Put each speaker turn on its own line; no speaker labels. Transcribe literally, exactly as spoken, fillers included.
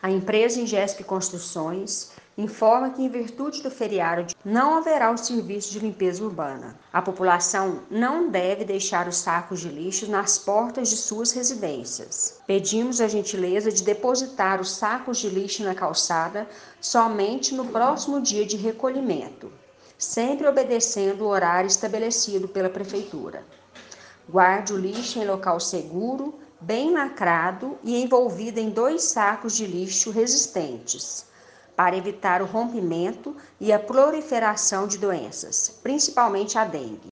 A empresa Ingesp Construções informa que, em virtude do feriado, não haverá o serviço de limpeza urbana. A população não deve deixar os sacos de lixo nas portas de suas residências. Pedimos a gentileza de depositar os sacos de lixo na calçada somente no próximo dia de recolhimento, sempre obedecendo o horário estabelecido pela Prefeitura. Guarde o lixo em local seguro, bem lacrado e envolvido em dois sacos de lixo resistentes, para evitar o rompimento e a proliferação de doenças, principalmente a dengue.